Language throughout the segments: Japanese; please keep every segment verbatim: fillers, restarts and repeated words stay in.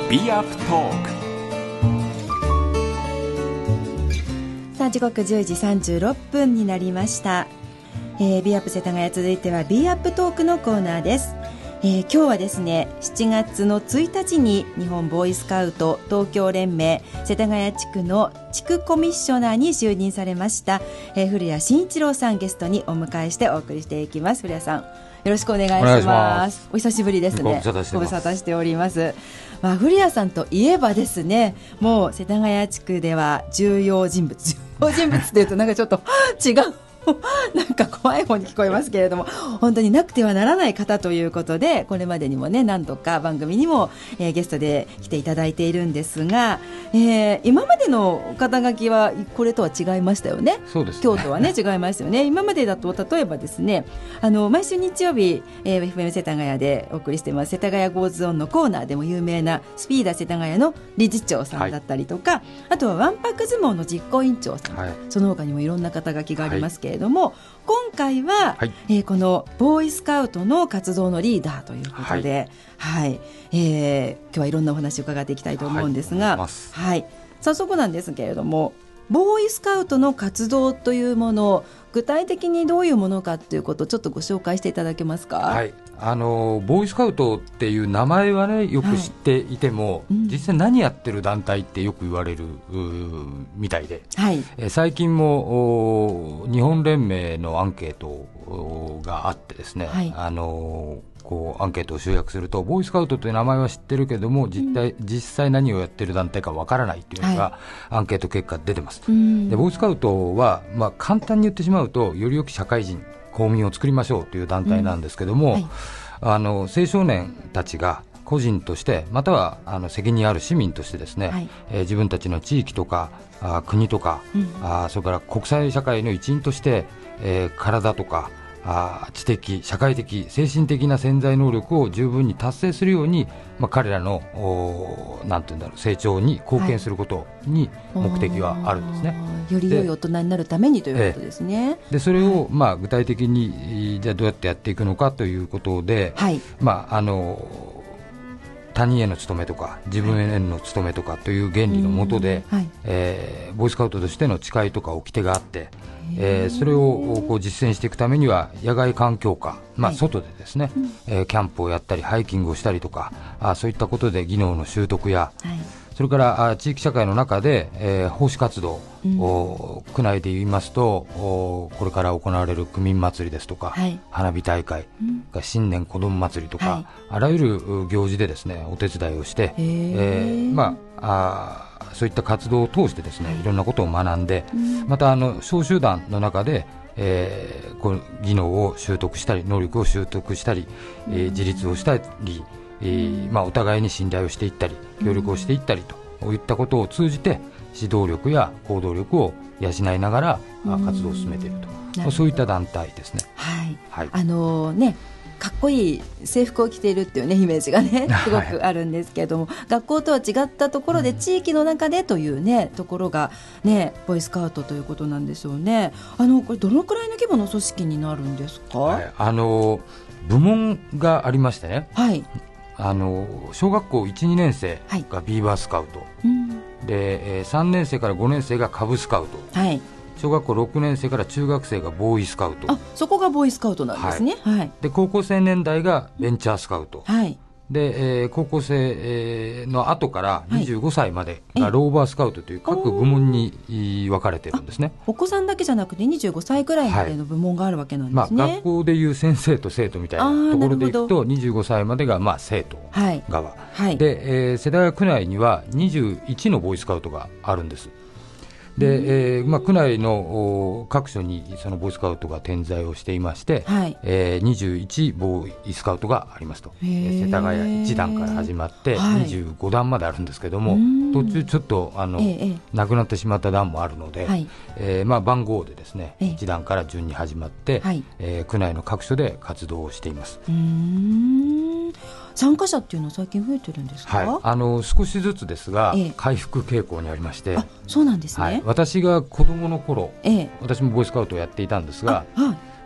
ビーアップトーク。 さあ時刻じゅうじさんじゅうろっぷんになりました。えー、ビーアップ世田谷、続いてはビーアップトークのコーナーです。えー、今日はですねしちがつのついたちに日本ボーイスカウト東京連盟世田谷地区の地区コミッショナーに就任されました、えー、古谷慎一郎さんゲストにお迎えしてお送りしていきます。古谷さんよろしくお願いします。お願いします。お久しぶりですね。ご無沙汰しております。まあ、古谷さんといえばですねもう世田谷地区では重要人物重要人物というとなんかちょっと違うなんか怖い方に聞こえますけれども本当になくてはならない方ということでこれまでにもね何度か番組にも、えー、ゲストで来ていただいているんですが、えー、今までの肩書きはこれとは違いましたよね。 そうですね。 今日とはね違いますよね。今までだと例えばですねあの毎週日曜日、えー、エフエム 世田谷でお送りしています世田谷ゴーズオンのコーナーでも有名なスピーダ世田谷の理事長さんだったりとか、はい、あとはわんぱく相撲の実行委員長さん、はい、その他にもいろんな肩書きがありますけれども、はい、今回は、はいえー、このボーイスカウトの活動のリーダーということで、はいはいえー、今日はいろんなお話を伺っていきたいと思うんですが、はいはい、早速なんですけれどもボーイスカウトの活動というもの具体的にどういうものかということをちょっとご紹介していただけますか。 はい、あのボーイスカウトっていう名前は、ね、よく知っていても、はいうん、実際何やってる団体ってよく言われるみたいで、はいえ最近も日本連盟のアンケートがあってですね、はい、あのこうアンケートを集約するとボーイスカウトという名前は知ってるけども実際、うん、実際何をやってる団体かわからないというのが、はい、アンケート結果出てます。でボーイスカウトは、まあ、簡単に言ってしまうとより良き社会人公民を作りましょうという団体なんですけども、うんはい、あの青少年たちが個人としてまたはあの責任ある市民としてですね、はいえー、自分たちの地域とかあ国とか、うん、あそれから国際社会の一員として、えー、体とかあ知的、社会的、精神的な潜在能力を十分に達成するように、まあ、彼らのなんていうんだろう成長に貢献することに目的はあるんですね、 はい、より良い大人になるためにということですね。 でそれを、まあ、具体的にじゃあどうやってやっていくのかということで、はいまあ、あの他人への務めとか自分への務めとかという原理の下で、はいえー、ボーイスカウトとしての誓いとか掟があって、えー、それをこう実践していくためには野外環境下、まあ、外でですね、はいえー、キャンプをやったりハイキングをしたりとかあそういったことで技能の習得や、はいそれからあ地域社会の中で、えー、奉仕活動を、うん、区内で言いますとこれから行われる区民祭りですとか、はい、花火大会、うん、新年子ども祭りとか、はい、あらゆる行事でですねお手伝いをして、えーまあ、あそういった活動を通してですね、はい、いろんなことを学んで、うん、またあの小集団の中でえー、この技能を習得したり能力を習得したり、えー、自立をしたりえーまあ、お互いに信頼をしていったり協力をしていったりといったことを通じて指導力や行動力を養いながら活動を進めているとそういった団体ですね。 はいはいあのー、ねかっこいい制服を着ているっていう、ね、イメージが、ね、すごくあるんですけれども、はい、学校とは違ったところで地域の中でという、ね、ところが、ね、ボーイスカウトということなんでしょうね。あのこれどのくらいの規模の組織になるんですか。 はい、あの部門がありましてね、はいあの小学校 いち,に 年生がビーバースカウト、はいうんでえー、さんねん生からごねん生がカブスカウト、はい、小学校ろくねん生から中学生がボーイスカウト。 あそこがボーイスカウトなんですね、はいはい、 で高校生年代がベンチャースカウト、はいでえー、高校生、えー、の後からにじゅうごさいまでがローバースカウトという各部門に分かれてるんですね。 お子さんだけじゃなくてにじゅうごさいくらいまでの部門があるわけなんですね、 はいまあ、学校でいう先生と生徒みたいなところでいくとにじゅうごさいまでが、まあ、生徒側、はいはい、で、えー、世田谷区内にはにじゅういちのボーイスカウトがあるんです。でえーまあ、区内の各所にそのボーイスカウトが点在をしていまして、はいえー、にじゅういちボーイスカウトがありますと。世田谷いち段から始まってにじゅうご段まであるんですけども、はい、途中ちょっとあの、えー、なくなってしまった段もあるので、はいえーまあ、番号でですね、えー、いち段から順に始まって、はいえー、区内の各所で活動をしています。 うーん参加者っていうのは最近増えてるんですか。 はい、あの少しずつですが、ええ、回復傾向にありまして。 あそうなんですね、 はい、私が子どもの頃、ええ、私もボーイスカウトをやっていたんですが、はい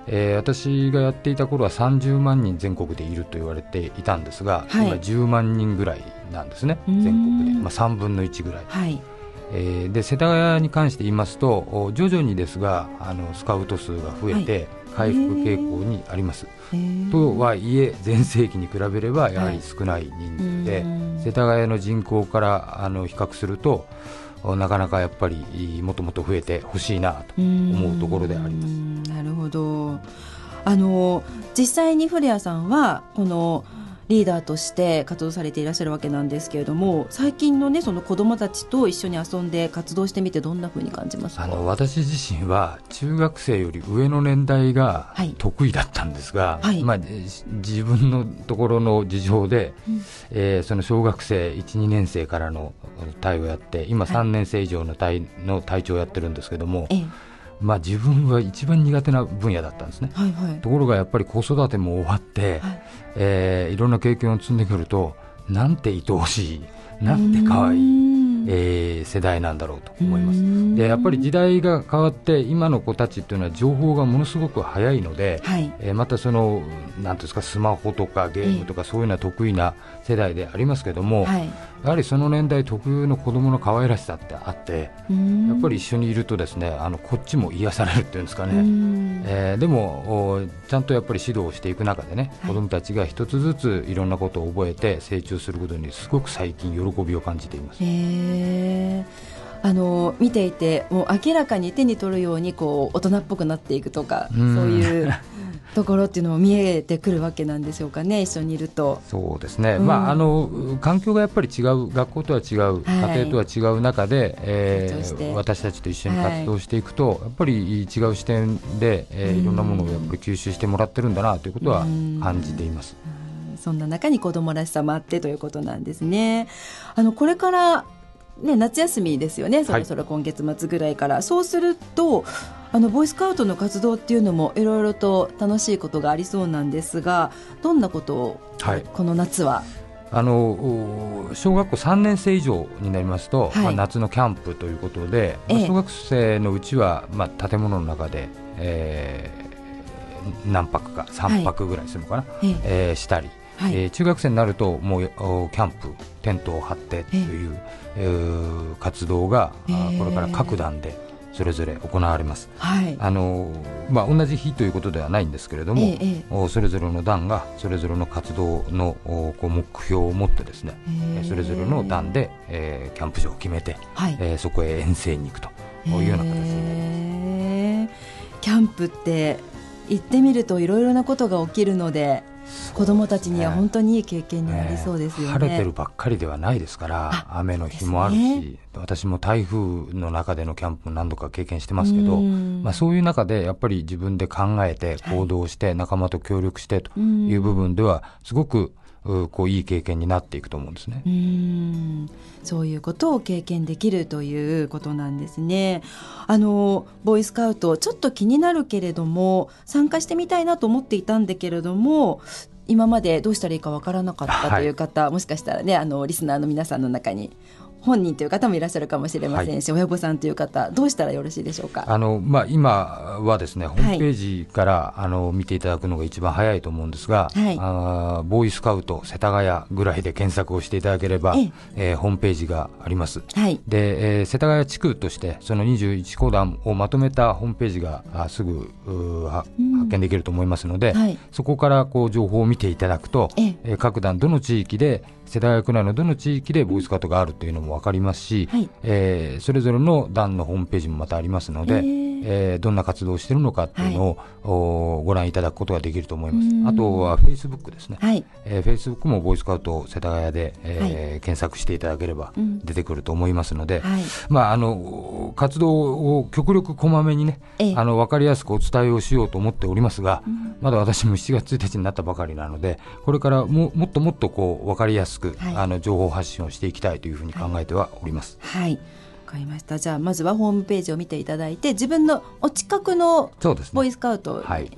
えー、私がやっていた頃はさんじゅうまんにん全国でいると言われていたんですが、はい、今じゅうまんにんぐらいなんですね、全国で、まあ、さんぶんのいちぐらい、はい、えー、で世田谷に関して言いますと徐々にですがあのスカウト数が増えて回復傾向にあります、とはいえ全盛期に比べればやはり少ない人数で、はい、世田谷の人口からあの比較するとなかなかやっぱりもっともっと増えてほしいなと思うところであります。 なるほど。あの実際に古谷さんはこのリーダーとして活動されていらっしゃるわけなんですけれども、最近のねその子どもたちと一緒に遊んで活動してみてどんな風に感じますか？ あの私自身は中学生より上の年代が得意だったんですが、はいまあ、自分のところの事情で、うんえー、その小学生 いちにねん生からの隊をやって今さんねん生以上の隊の隊長をやってるんですけども、ええまあ、自分は一番苦手な分野だったんですね、はいはい、ところがやっぱり子育ても終わって、はいえー、いろんな経験を積んでくるとなんて愛おしいなんて可愛い、えー、世代なんだろうと思います。でやっぱり時代が変わって今の子たちっていうのは情報がものすごく早いので、はいえー、またそのなんていうんですかスマホとかゲームとかそういうのは得意な世代でありますけども、はい、やはりその年代特有の子どもの可愛らしさってあってやっぱり一緒にいるとですねあのこっちも癒されるっていうんですかね、えー、でもちゃんとやっぱり指導をしていく中でね、はい、子どもたちが一つずついろんなことを覚えて成長することにすごく最近喜びを感じています。 へーあの見ていてもう明らかに手に取るようにこう大人っぽくなっていくとかそういうところっていうのも見えてくるわけなんでしょうかね、一緒にいると。 そうですね、うんまあ、あの環境がやっぱり違う学校とは違う、はい、家庭とは違う中で、えー、私たちと一緒に活動していくと、はい、やっぱり違う視点で、えー、いろんなものをやっぱり吸収してもらってるんだなということは感じています。 そんな中に子どもらしさもあってということなんですね。あのこれからね、夏休みですよね、そろそろ今月末ぐらいから、はい、そうするとあのボーイスカウトの活動っていうのもいろいろと楽しいことがありそうなんですがどんなことを、はい、この夏はあの小学校さんねん生以上になりますと、はいまあ、夏のキャンプということで、ええまあ、小学生のうちは、まあ、建物の中で、えー、何泊かさんぱくぐらいするのかな、はいえー、したりはいえー、中学生になるともうキャンプテントを張ってという、えー、活動が、えー、これから各団でそれぞれ行われます、はいあのまあ、同じ日ということではないんですけれども、えー、それぞれの団がそれぞれの活動のこう目標を持ってですね、えー、それぞれの団で、えー、キャンプ場を決めて、はいえー、そこへ遠征に行くというような形になります、えー、キャンプって行ってみるといろいろなことが起きるので子どもたちには本当にいい経験になりそうですよね、 えー、晴れてるばっかりではないですから雨の日もあるし、ね、私も台風の中でのキャンプ何度か経験してますけど、まあ、そういう中でやっぱり自分で考えて行動して仲間と協力してという部分ではすごくこういい経験になっていくと思うんですね。 うーんそういうことを経験できるということなんですね。あのボーイスカウトちょっと気になるけれども参加してみたいなと思っていたんだけれども今までどうしたらいいかわからなかったという方、はい、もしかしたらねあのリスナーの皆さんの中に本人という方もいらっしゃるかもしれませんし、はい、親御さんという方どうしたらよろしいでしょうか。 あの、まあ、今はですねホームページから、はい、あの見ていただくのが一番早いと思うんですが、はい、あボーイスカウト世田谷ぐらいで検索をしていただければ、ええー、ホームページがあります、はいでえー、世田谷地区としてそのにじゅういちこ団をまとめたホームページがあすぐ発見できると思いますので、はい、そこからこう情報を見ていただくと、ええー、各団どの地域で世田谷区内のどの地域でボーイスカウトがあるというのも分かりますし、はいえー、それぞれの団のホームページもまたありますので、えーえー、どんな活動をしているのかというのを、はい、ご覧いただくことができると思います。あとはフェイスブックですね、はいえー、フェイスブックもボーイスカウト世田谷で、えーはい、検索していただければ出てくると思いますので、はいまあ、あの活動を極力こまめにね、えー、あの分かりやすくお伝えをしようと思っておりますが、うん、まだ私もしちがつついたちになったばかりなのでこれからも、もっともっとこう分かりやすく、はい、あの情報発信をしていきたいというふうに考えてはおります。 はい、はいわかりました。じゃあまずはホームページを見ていただいて自分のお近くのボーイスカウト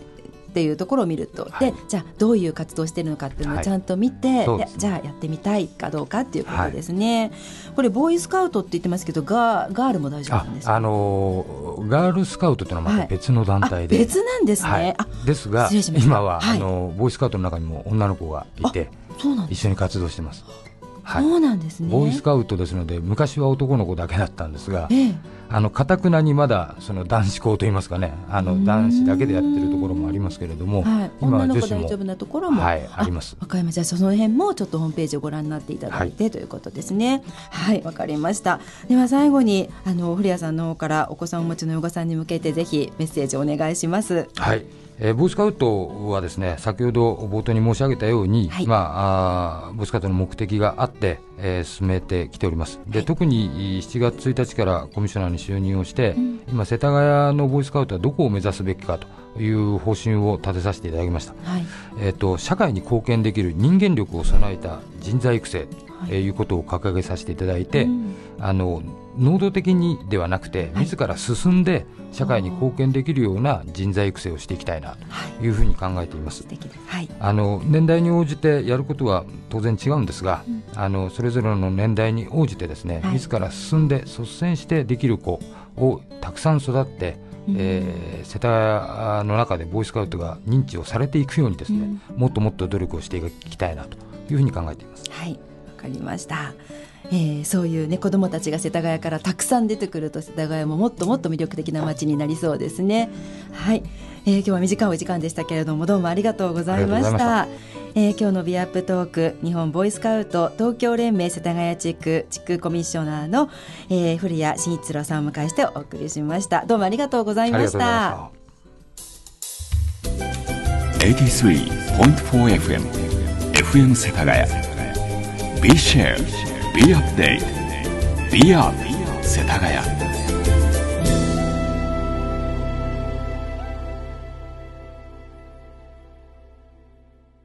っていうところを見ると、はい、でじゃあどういう活動をしているのかっていうのをちゃんと見て、はい、じゃあやってみたいかどうかっていうことですね、はい、これボーイスカウトって言ってますけどガー、ガールも大丈夫なんですか？ あ、あのー、ガールスカウトというのはまた別の団体で、 はい、別なんですね、はい、あですが今は、はい、あのボーイスカウトの中にも女の子がいて一緒に活動してます。はい、 そうなんですね。 ボーイスカウトですので昔は男の子だけだったんですが、ええ、あの堅くなにまだその男子校といいますかね、あの男子だけでやってるところもありますけれども、はい、今は女子も大丈夫なところも、 はい、あります。 わかりました。じゃあその辺もちょっとホームページをご覧になっていただいて、はい、ということですね。はい、わかりました。では最後にあの古谷さんの方からお子さんをお持ちの親御さんに向けてぜひメッセージをお願いします。 はい、えー、ボーイスカウトはですね、先ほど冒頭に申し上げたように、はい、まあ、あボーイスカウトの目的があって、えー、進めてきております。で、はい、特にしちがつついたちからコミッショナーに就任をして、うん、今世田谷のボーイスカウトはどこを目指すべきかという方針を立てさせていただきました。はい、えーと、社会に貢献できる人間力を備えた人材育成、はい、えー、いうことを掲げさせていただいて、うん、あの能動的にではなくて自ら進んで社会に貢献できるような人材育成をしていきたいなというふうに考えています。はい、あの年代に応じてやることは当然違うんですが、うん、あのそれぞれの年代に応じてですね、はい、自ら進んで率先してできる子をたくさん育って、うん、えー、世田谷の中でボーイスカウトが認知をされていくようにですね、うん、もっともっと努力をしていきたいなというふうに考えています。 はい、わかりました。えー、そういう、ね、子どもたちが世田谷からたくさん出てくると世田谷ももっともっと魅力的な街になりそうですね。はい、えー、今日は短いお時間でしたけれどもどうもありがとうございました。えー、今日のビアップトーク、日本ボーイスカウト東京連盟世田谷地区地区コミッショナーの、えー、古谷慎一郎さんを迎えしてお送りしました。どうもありがとうございました。 はちじゅうさんてんよんエフエム エフエム 世田谷 Be Share Be Update Be Up 世田谷